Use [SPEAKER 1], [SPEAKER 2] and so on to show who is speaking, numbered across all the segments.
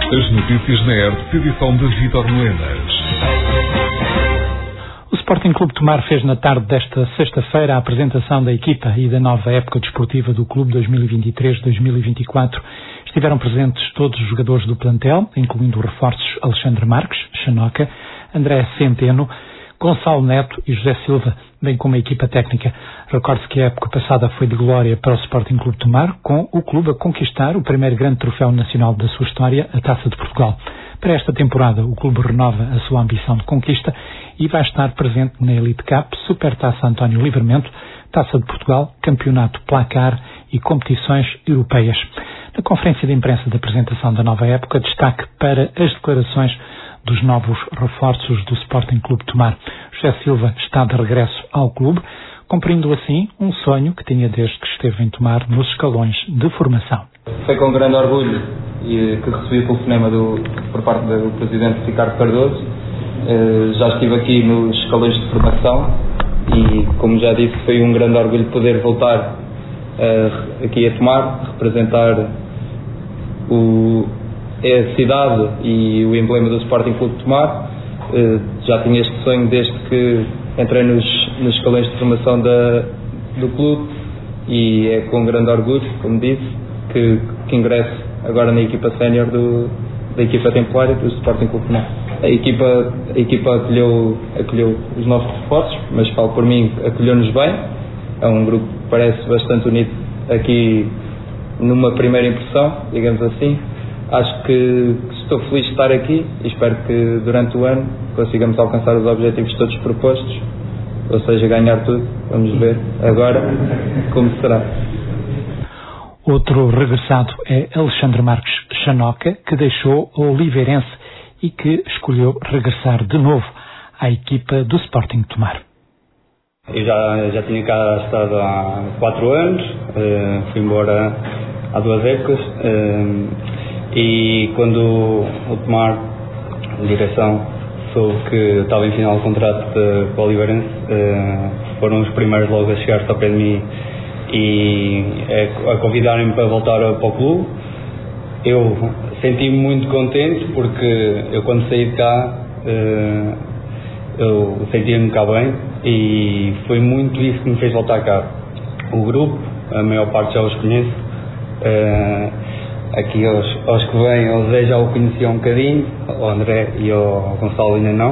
[SPEAKER 1] As notícias na RTP, edição de Vítor Melenas.
[SPEAKER 2] O Sporting Clube Tomar fez na tarde desta sexta-feira a apresentação da equipa e da nova época desportiva do clube 2023-2024. Estiveram presentes todos os jogadores do plantel, incluindo os reforços Alexandre Marques, Xanoca, André Centeno, Gonçalo Neto e José Silva, bem como a equipa técnica. Recorde-se que a época passada foi de glória para o Sporting Clube Tomar, com o clube a conquistar o primeiro grande troféu nacional da sua história, a Taça de Portugal. Para esta temporada, o clube renova a sua ambição de conquista e vai estar presente na Elite Cup, Supertaça António Livramento, Taça de Portugal, Campeonato Placar e competições europeias. Na conferência de imprensa da apresentação da nova época, destaque para as declarações dos novos reforços do Sporting Clube Tomar. José Silva está de regresso ao clube, cumprindo assim um sonho que tinha desde que esteve em Tomar nos escalões de formação.
[SPEAKER 3] Foi com grande orgulho que recebi o telefonema por parte do Presidente Ricardo Cardoso. Já estive aqui nos escalões de formação e, como já disse, foi um grande orgulho poder voltar aqui a Tomar, representar a cidade e o emblema do Sporting Clube de Tomar. Já tinha este sonho desde que entrei nos escalões de formação do clube e é com grande orgulho, como disse, que ingresso agora na equipa sénior da equipa templária do Sporting Clube de Tomar. A equipa acolheu os novos reforços, mas falo por mim, acolheu-nos bem. É um grupo que parece bastante unido aqui numa primeira impressão, digamos assim. Acho que estou feliz de estar aqui e espero que durante o ano consigamos alcançar os objetivos todos propostos, ou seja, ganhar tudo. Vamos ver agora como será.
[SPEAKER 2] Outro regressado é Alexandre Marques Xanoca, que deixou o Oliveirense e que escolheu regressar de novo à equipa do Sporting Tomar.
[SPEAKER 4] Eu já tinha cá estado há 4 anos, fui embora há 2 épocas. E quando o Tomar, a direção, soube que estava em final de contrato com o Oliveirense, foram os primeiros logo a chegar-se ao pé de mim e a convidarem-me para voltar para o clube. Eu senti-me muito contente porque eu, quando saí de cá, eu sentia-me cá bem e foi muito isso que me fez voltar cá. O grupo, a maior parte já os conheço. Aqui aos que vêm, ao Zé já o conhecia um bocadinho, ao André e ao Gonçalo ainda não,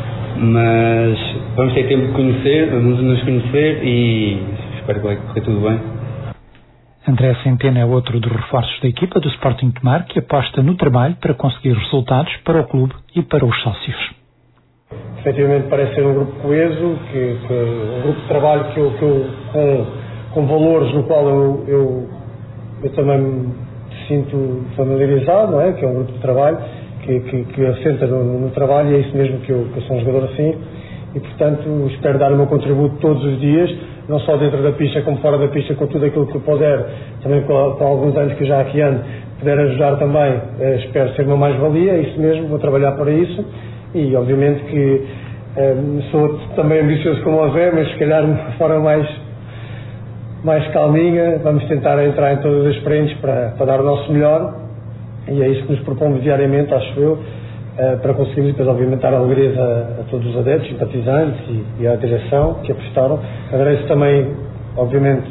[SPEAKER 4] mas vamos ter tempo de nos conhecer e espero que vai correr tudo bem.
[SPEAKER 2] André Centeno é outro dos reforços da equipa do Sporting Tomar, que aposta no trabalho para conseguir resultados para o clube e para os sócios.
[SPEAKER 5] Efetivamente parece ser um grupo coeso, um grupo de trabalho que eu com valores no qual eu também me sinto familiarizado, não é? Que é um grupo de trabalho que assenta no trabalho, e é isso mesmo que eu sou um jogador assim, e portanto espero dar o meu contributo todos os dias, não só dentro da pista como fora da pista, com tudo aquilo que eu puder, também com alguns anos que já aqui ando, puder ajudar também, espero ser uma mais-valia, é isso mesmo, vou trabalhar para isso, e obviamente que sou também ambicioso como o Zé, mas se calhar de forma mais calminha, vamos tentar entrar em todas as frentes para dar o nosso melhor, e é isso que nos propomos diariamente, acho eu, para conseguirmos depois obviamente dar alegrias a todos os adeptos, simpatizantes e à direção que apostaram. Agradeço também obviamente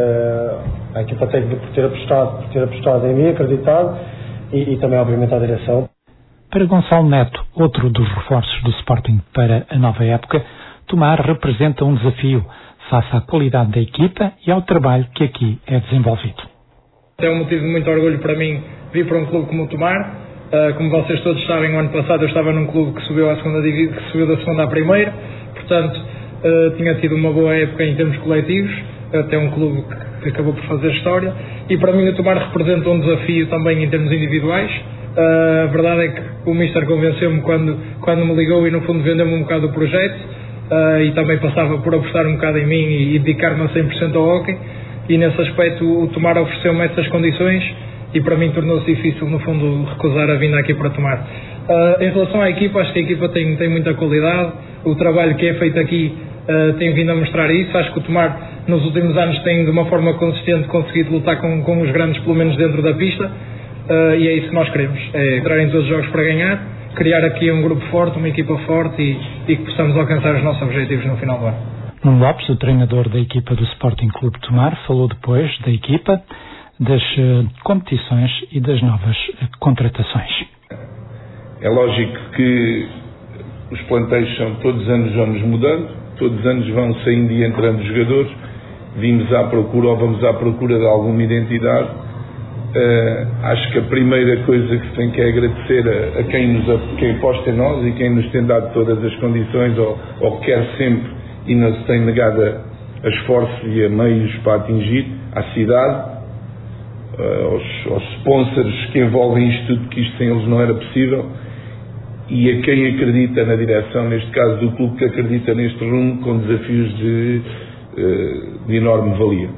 [SPEAKER 5] à equipa técnica por ter apostado em mim, acreditado, e também obviamente à direção.
[SPEAKER 2] Para Gonçalo Neto, outro dos reforços do Sporting para a nova época, Tomar representa um desafio face à qualidade da equipa e ao trabalho que aqui é desenvolvido.
[SPEAKER 6] É um motivo de muito orgulho para mim vir para um clube como o Tomar. Como vocês todos sabem, o ano passado eu estava num clube que subiu da segunda à primeira, portanto tinha tido uma boa época em termos coletivos, até um clube que acabou por fazer história, e para mim o Tomar representa um desafio também em termos individuais. A verdade é que o Mister convenceu-me quando me ligou e no fundo vendeu-me um bocado o projeto. E também passava por apostar um bocado em mim e dedicar-me a 100% ao hóquei, e nesse aspecto o Tomar ofereceu-me essas condições e para mim tornou-se difícil no fundo recusar a vinda aqui para Tomar. Em relação à equipa, acho que a equipa tem muita qualidade, o trabalho que é feito aqui tem vindo a mostrar isso. Acho que o Tomar nos últimos anos tem de uma forma consistente conseguido lutar com os grandes, pelo menos dentro da pista, e é isso que nós queremos, é entrar em todos os jogos para ganhar, criar aqui um grupo forte, uma equipa forte e que possamos alcançar os nossos objetivos no final do ano.
[SPEAKER 2] Nuno Lopes, o treinador da equipa do Sporting Clube de Tomar, falou depois da equipa, das competições e das novas contratações.
[SPEAKER 7] É lógico que os plantéis todos os anos vamos mudando, todos os anos vão saindo e entrando jogadores, vimos à procura ou vamos à procura de alguma identidade. Acho que a primeira coisa que se tem que é agradecer a quem aposta em nós e quem nos tem dado todas as condições ou quer sempre e não se tem negado a esforços e a meios para atingir, à cidade, aos sponsors que envolvem isto tudo, que isto sem eles não era possível, e a quem acredita na direção, neste caso do clube que acredita neste rumo, com desafios de enorme valia.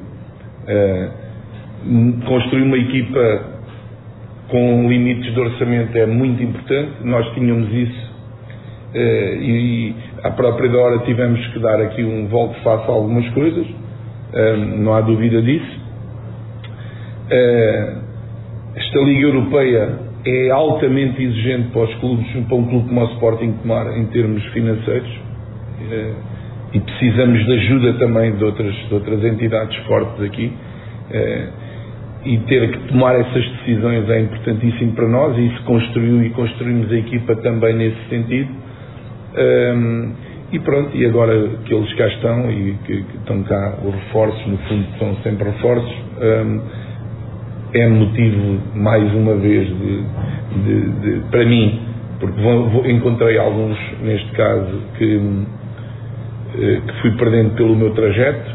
[SPEAKER 7] Construir uma equipa com limites de orçamento é muito importante, nós tínhamos isso e à própria hora tivemos que dar aqui um volte-face a algumas coisas, não há dúvida disso. Esta Liga Europeia é altamente exigente para os clubes, para um clube como o Sporting Tomar, em termos financeiros, e precisamos de ajuda também de outras entidades fortes aqui, e ter que tomar essas decisões é importantíssimo para nós, e isso construiu e construímos a equipa também nesse sentido. E pronto, e agora que eles cá estão e que estão cá, os reforços, no fundo são sempre reforços, é motivo mais uma vez para mim, porque encontrei alguns, neste caso, que fui perdendo pelo meu trajeto.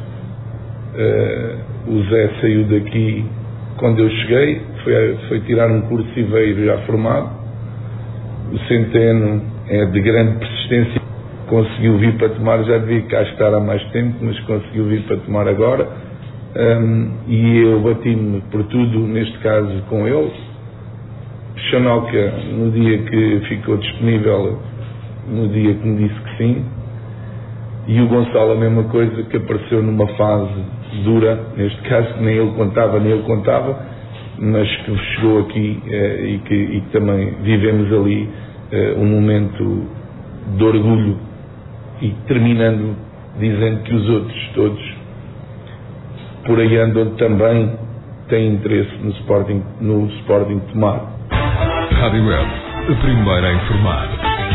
[SPEAKER 7] O Zé saiu daqui quando eu cheguei, foi tirar um curso e veio já formado. O Centeno é de grande persistência, conseguiu vir para Tomar, já devia cá estar há mais tempo, mas conseguiu vir para Tomar agora, e eu bati-me por tudo, neste caso com ele. Chanoca, no dia que ficou disponível, no dia que me disse que sim, e o Gonçalo a mesma coisa, que apareceu numa fase dura, neste caso que nem ele contava, mas que chegou aqui e que também vivemos ali um momento de orgulho, e terminando dizendo que os outros todos por aí andam também têm interesse no Sporting Tomar.
[SPEAKER 1] Rádio Web, a primeira a informar.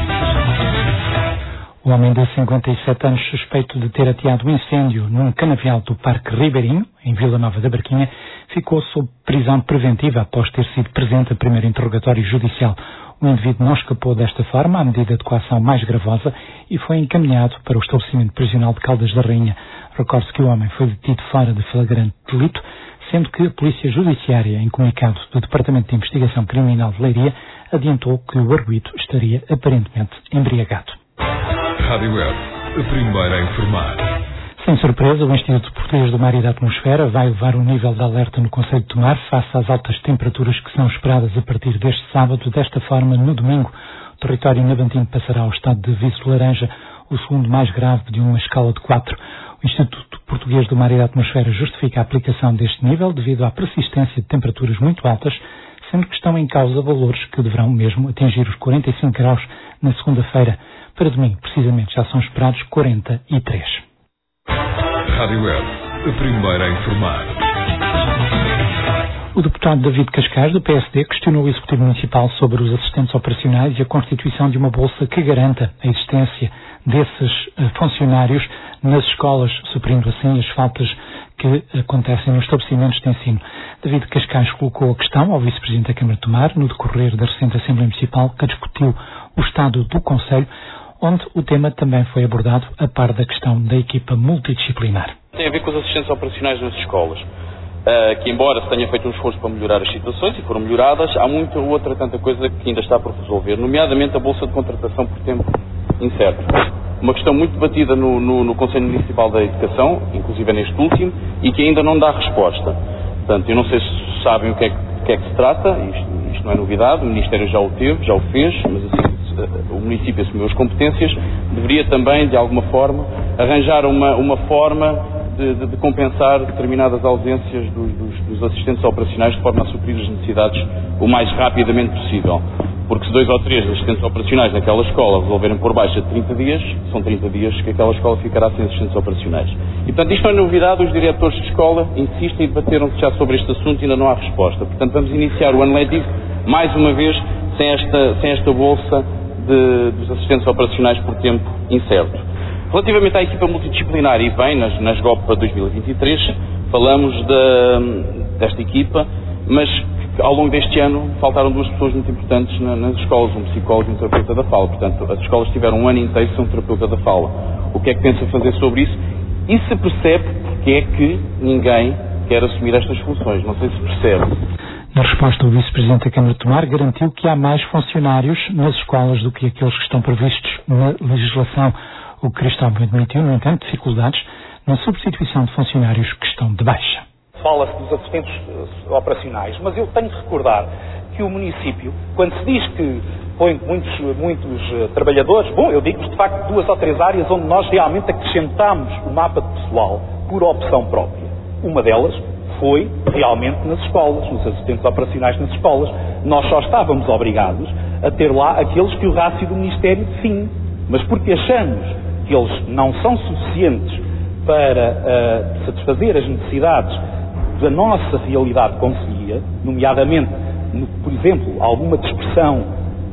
[SPEAKER 2] O homem de 57 anos, suspeito de ter ateado um incêndio num canavial do Parque Ribeirinho, em Vila Nova da Barquinha, ficou sob prisão preventiva após ter sido presente a primeiro interrogatório judicial. O indivíduo não escapou desta forma à medida de coação mais gravosa e foi encaminhado para o estabelecimento prisional de Caldas da Rainha. Recorde-se que o homem foi detido fora de flagrante delito, sendo que a Polícia Judiciária, em comunicado do Departamento de Investigação Criminal de Leiria, adiantou que o arguido estaria aparentemente embriagado.
[SPEAKER 1] Rádio Web, a primeira a informar.
[SPEAKER 2] Sem surpresa, o Instituto Português do Mar e da Atmosfera vai elevar o nível de alerta no concelho de Tomar face às altas temperaturas que são esperadas a partir deste sábado. Desta forma, no domingo, o território nabantinho passará ao estado de aviso laranja, o segundo mais grave de uma escala de 4. O Instituto Português do Mar e da Atmosfera justifica a aplicação deste nível devido à persistência de temperaturas muito altas, sendo que estão em causa valores que deverão mesmo atingir os 45 graus na segunda-feira. Para domingo, precisamente, já são esperados 43.
[SPEAKER 1] Rádio Web, a primeira a informar.
[SPEAKER 2] O deputado David Cascais, do PSD, questionou o Executivo Municipal sobre os assistentes operacionais e a constituição de uma bolsa que garanta a existência desses funcionários nas escolas, suprindo assim as faltas que acontecem nos estabelecimentos de ensino. David Cascais colocou a questão ao Vice-Presidente da Câmara de Tomar no decorrer da recente Assembleia Municipal, que discutiu o estado do Concelho, onde o tema também foi abordado a par da questão da equipa multidisciplinar.
[SPEAKER 8] Tem a ver com os assistentes operacionais nas escolas, que embora se tenha feito um esforço para melhorar as situações e foram melhoradas, há muita outra tanta coisa que ainda está por resolver, nomeadamente a bolsa de contratação por tempo incerto. Uma questão muito debatida no Conselho Municipal da Educação, inclusive neste último, e que ainda não dá resposta. Portanto, eu não sei se sabem o que é que se trata, isto não é novidade, o Ministério já o teve, já o fez, mas assim, o município assumiu as competências, deveria também, de alguma forma, arranjar uma forma de compensar determinadas ausências dos assistentes operacionais de forma a suprir as necessidades o mais rapidamente possível. Porque se 2 ou 3 assistentes operacionais naquela escola resolverem pôr baixa de 30 dias, são 30 dias que aquela escola ficará sem assistentes operacionais. E, portanto, isto não é novidade, os diretores de escola insistem e debateram-se já sobre este assunto e ainda não há resposta. Portanto, vamos iniciar o ano letivo, mais uma vez, sem esta bolsa dos assistentes operacionais por tempo incerto. Relativamente à equipa multidisciplinar, e bem, nas GOP para 2023, falamos desta equipa, mas ao longo deste ano faltaram 2 pessoas muito importantes nas escolas, um psicólogo e um terapeuta da fala. Portanto, as escolas tiveram um ano inteiro sem um terapeuta da fala. O que é que pensa fazer sobre isso? E se percebe porque é que ninguém quer assumir estas funções? Não sei se percebe.
[SPEAKER 2] Na resposta, o Vice-Presidente da Câmara de Tomar garantiu que há mais funcionários nas escolas do que aqueles que estão previstos na legislação. O que Cristóvão admitiu, no entanto, dificuldades na substituição de funcionários que estão de baixa.
[SPEAKER 9] Fala-se dos assistentes operacionais, mas eu tenho de recordar que o município, quando se diz que põe muitos trabalhadores, bom, eu digo-vos de facto 2 ou 3 áreas onde nós realmente acrescentámos o mapa de pessoal por opção própria. Uma delas foi realmente nas escolas, nos assistentes operacionais nas escolas. Nós só estávamos obrigados a ter lá aqueles que o rácio do Ministério define, mas porque achamos que eles não são suficientes para satisfazer as necessidades da nossa realidade concelhia, nomeadamente, por exemplo, alguma dispersão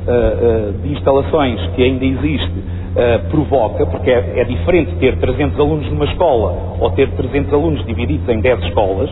[SPEAKER 9] de instalações que ainda existe provoca, porque é diferente ter 300 alunos numa escola ou ter 300 alunos divididos em 10 escolas,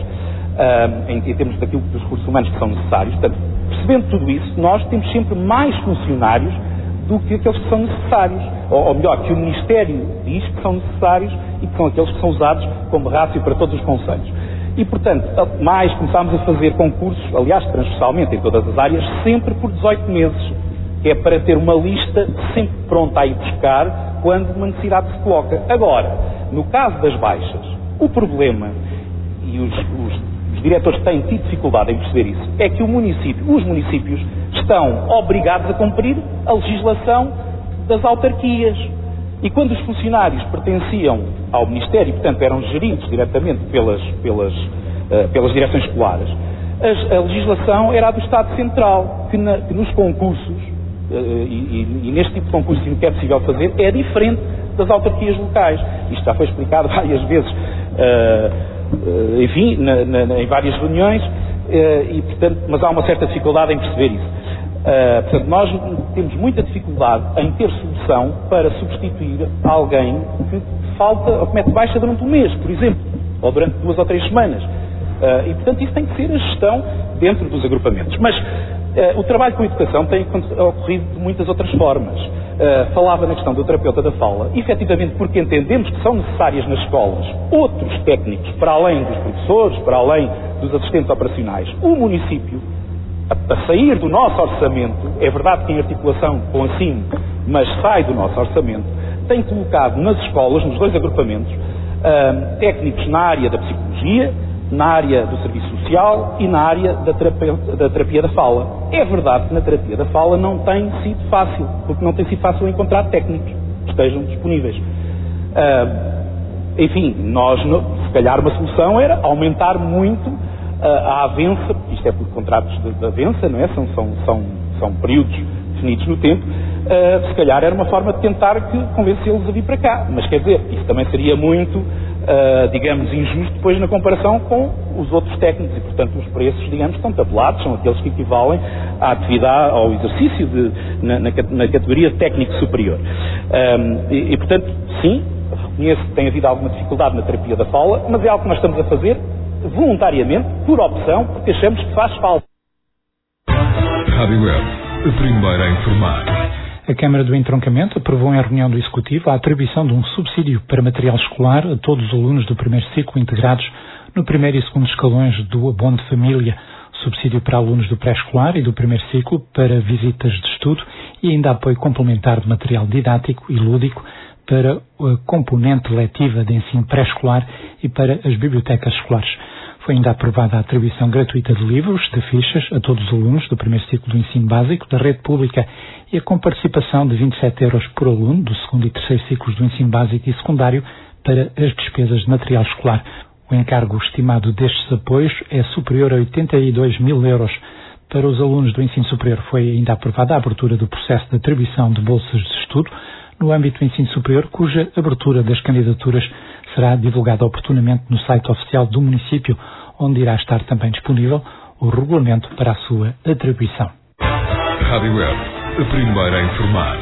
[SPEAKER 9] em termos daquilo dos recursos humanos que são necessários. Portanto, percebendo tudo isso, nós temos sempre mais funcionários do que aqueles que são necessários, ou melhor, que o Ministério diz que são necessários e que são aqueles que são usados como rácio para todos os concelhos. E, portanto, mais começámos a fazer concursos, aliás, transversalmente em todas as áreas, sempre por 18 meses, que é para ter uma lista sempre pronta a ir buscar quando uma necessidade se coloca. Agora, no caso das baixas, o problema, e os diretores têm tido dificuldade em perceber isso, é que os municípios estão obrigados a cumprir a legislação das autarquias. E quando os funcionários pertenciam ao Ministério, portanto eram geridos diretamente pelas direções escolares, a legislação era a do Estado Central, que nos concursos, e neste tipo de concursos o que é possível fazer, é diferente das autarquias locais. Isto já foi explicado várias vezes, enfim, em várias reuniões, mas há uma certa dificuldade em perceber isso. Portanto, nós temos muita dificuldade em ter solução para substituir alguém que falta ou que mete baixa durante um mês, por exemplo, ou durante 2 ou 3 semanas. E, portanto, isso tem que ser a gestão dentro dos agrupamentos. Mas o trabalho com a educação tem ocorrido de muitas outras formas. Falava na questão do terapeuta da fala, efetivamente porque entendemos que são necessárias nas escolas outros técnicos, para além dos professores, para além dos assistentes operacionais. O município, a sair do nosso orçamento, é verdade que em articulação com a CIM, mas sai do nosso orçamento, tem colocado nas escolas, nos 2 agrupamentos, técnicos na área da psicologia, na área do serviço social e na área da terapia da fala. É verdade que na terapia da fala não tem sido fácil, porque não tem sido fácil encontrar técnicos que estejam disponíveis. Enfim, se calhar uma solução era aumentar muito a avença, isto é por contratos de avença, não é? São períodos definidos no tempo, se calhar era uma forma de tentar convencê-los a vir para cá. Mas quer dizer, isso também seria muito, digamos, injusto depois na comparação com os outros técnicos e, portanto, os preços, digamos, estão tabelados, são aqueles que equivalem à atividade, ao exercício na categoria técnico superior. E, portanto, sim, reconheço que tem havido alguma dificuldade na terapia da fala, mas é algo que nós estamos a fazer voluntariamente, por opção, porque achamos que faz falta.
[SPEAKER 1] Rádio Web, a primeira a informar.
[SPEAKER 2] A Câmara do Entroncamento aprovou em reunião do Executivo a atribuição de um subsídio para material escolar a todos os alunos do primeiro ciclo integrados no primeiro e segundo escalões do abono de família, subsídio para alunos do pré-escolar e do primeiro ciclo para visitas de estudo e ainda apoio complementar de material didático e lúdico para a componente letiva de ensino pré-escolar e para as bibliotecas escolares. Foi ainda aprovada a atribuição gratuita de livros, de fichas, a todos os alunos do primeiro ciclo do ensino básico da rede pública e a comparticipação de 27 € por aluno do segundo e terceiro ciclos do ensino básico e secundário para as despesas de material escolar. O encargo estimado destes apoios é superior a 82 mil euros. Para os alunos do ensino superior foi ainda aprovada a abertura do processo de atribuição de bolsas de estudo no âmbito do ensino superior, cuja abertura das candidaturas será divulgada oportunamente no site oficial do município, onde irá estar também disponível o regulamento para a sua atribuição.
[SPEAKER 1] Rádio Web, a primeira a informar.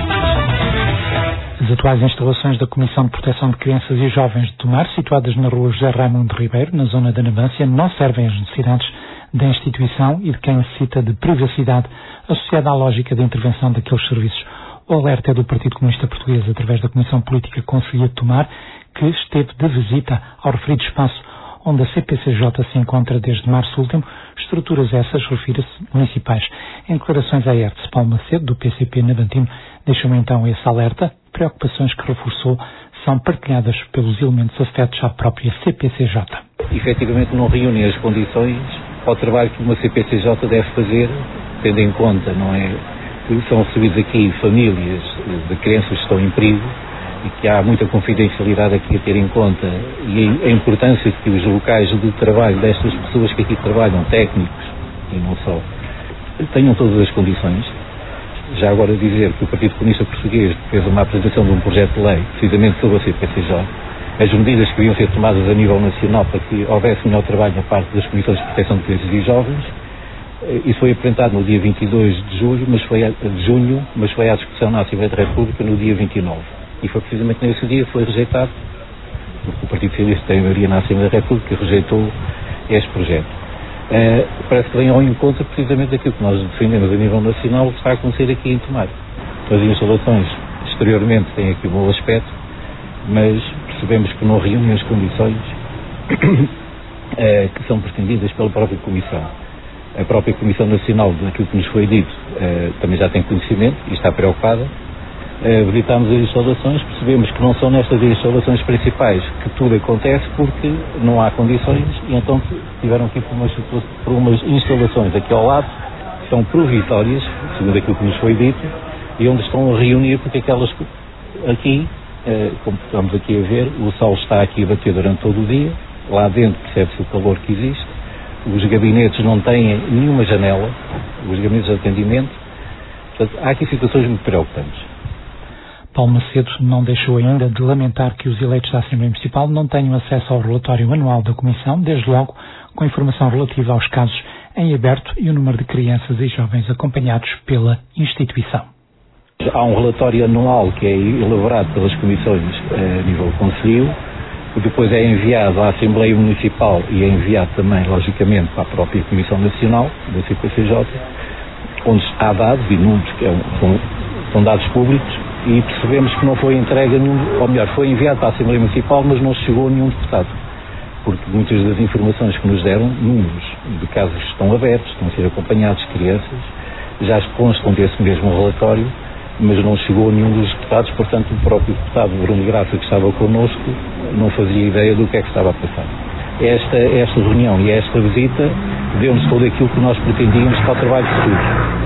[SPEAKER 2] As atuais instalações da Comissão de Proteção de Crianças e Jovens de Tomar, situadas na rua José Raimundo Ribeiro, na zona da Nabância, não servem às necessidades da instituição e de quem necessita de privacidade associada à lógica de intervenção daqueles serviços. O alerta é do Partido Comunista Português, através da Comissão Política Conselhia de Tomar, que esteve de visita ao referido espaço, onde a CPCJ se encontra desde março último, estruturas essas, refira-se, municipais. Em declarações à ERTS, Paulo Macedo, do PCP Navantino, deixou então esse alerta. Preocupações que reforçou são partilhadas pelos elementos afetos à própria CPCJ.
[SPEAKER 10] Efetivamente não reúnem as condições ao trabalho que uma CPCJ deve fazer, tendo em conta, não é, que são recebidas aqui famílias de crianças que estão em perigo e que há muita confidencialidade aqui a ter em conta, e a importância de que os locais de trabalho destas pessoas que aqui trabalham, técnicos e não só, tenham todas as condições. Já agora dizer que o Partido Comunista Português fez uma apresentação de um projeto de lei, precisamente sobre a CPCJ, as medidas que deviam ser tomadas a nível nacional para que houvesse melhor trabalho na parte das Comissões de Proteção de Crianças e Jovens. Isso foi apresentado no dia 22 de junho, mas foi à discussão na Assembleia da República no dia 29. E foi precisamente nesse dia que foi rejeitado, porque o Partido Socialista tem a maioria na Assembleia da República que rejeitou este projeto. Parece que vem ao encontro precisamente daquilo que nós defendemos a nível nacional, o que está a acontecer aqui em Tomar. As instalações exteriormente têm aqui um bom aspecto, mas percebemos que não reúnem as condições que são pretendidas pela própria Comissão. A própria Comissão Nacional, daquilo que nos foi dito, também já tem conhecimento e está preocupada. Visitámos as instalações, percebemos que não são nestas instalações principais que tudo acontece, porque não há condições, e então tiveram que ir por umas instalações aqui ao lado, que são provisórias, segundo aquilo que nos foi dito, e onde estão a reunir, porque aquelas aqui, como estamos aqui a ver, o sol está aqui a bater durante todo o dia, lá dentro percebe-se o calor que existe, os gabinetes não têm nenhuma janela, os gabinetes de atendimento, portanto, há aqui situações muito preocupantes.
[SPEAKER 2] Paulo Macedo não deixou ainda de lamentar que os eleitos da Assembleia Municipal não tenham acesso ao relatório anual da Comissão, desde logo com informação relativa aos casos em aberto e o número de crianças e jovens acompanhados pela instituição.
[SPEAKER 10] Há um relatório anual que é elaborado pelas comissões a nível do Conselho, que depois é enviado à Assembleia Municipal e é enviado também, logicamente, para a própria Comissão Nacional da CPCJ, onde há dados e números que são dados públicos, e percebemos que não foi entregue a nenhum, ou melhor, foi enviado para a Assembleia Municipal, mas não chegou a nenhum deputado, porque muitas das informações que nos deram, números de casos que estão abertos, estão a ser acompanhados, crianças, já constam desse mesmo relatório, mas não chegou a nenhum dos deputados, portanto o próprio deputado Bruno Graça, que estava connosco, não fazia ideia do que é que estava a passar. Esta reunião e esta visita deu-nos todo aquilo que nós pretendíamos para o trabalho futuro.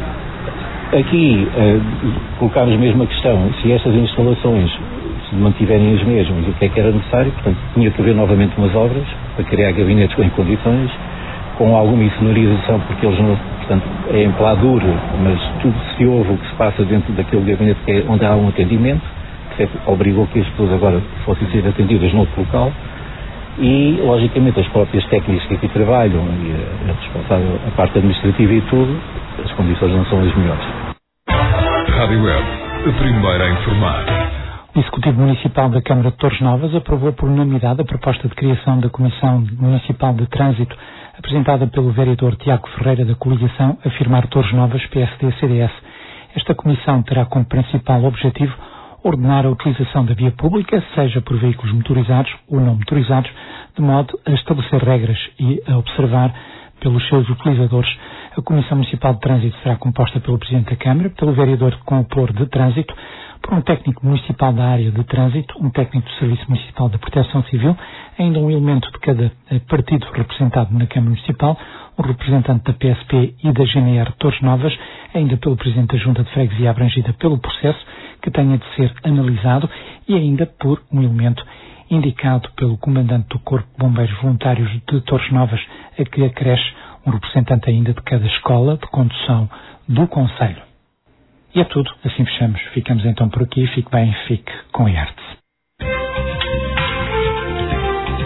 [SPEAKER 10] Aqui colocámos mesmo a questão, se estas instalações se mantiverem as mesmas, o que é que era necessário, portanto tinha que haver novamente umas obras para criar gabinetes em condições, com alguma insonorização, porque eles não, portanto, é em peladura, mas tudo se ouve o que se passa dentro daquele gabinete que é onde há um atendimento, que obrigou que as pessoas agora fossem ser atendidas noutro local, e logicamente as próprias técnicas que aqui trabalham e a responsável, a parte administrativa e tudo, as condições não são as melhores.
[SPEAKER 1] Rádio Web, a primeira a informar.
[SPEAKER 2] O Executivo Municipal da Câmara de Torres Novas aprovou por unanimidade a proposta de criação da Comissão Municipal de Trânsito, apresentada pelo vereador Tiago Ferreira da coligação Afirmar Torres Novas PSD-CDS. Esta comissão terá como principal objetivo ordenar a utilização da via pública, seja por veículos motorizados ou não motorizados, de modo a estabelecer regras e a observar pelos seus utilizadores A Comissão Municipal de Trânsito será composta pelo Presidente da Câmara, pelo Vereador com apoio de Trânsito, por um técnico municipal da área de trânsito, um técnico do Serviço Municipal de Proteção Civil, ainda um elemento de cada partido representado na Câmara Municipal, um representante da PSP e da GNR Torres Novas, ainda pelo Presidente da Junta de Freguesia abrangida pelo processo, que tenha de ser analisado, e ainda por um elemento indicado pelo Comandante do Corpo de Bombeiros Voluntários de Torres Novas, a que acresce um representante ainda de cada escola de condução do concelho. E é tudo, assim fechamos. Ficamos então por aqui. Fique bem, fique com a arte.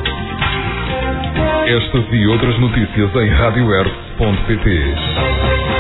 [SPEAKER 1] Estas e outras notícias em radioerve.pt.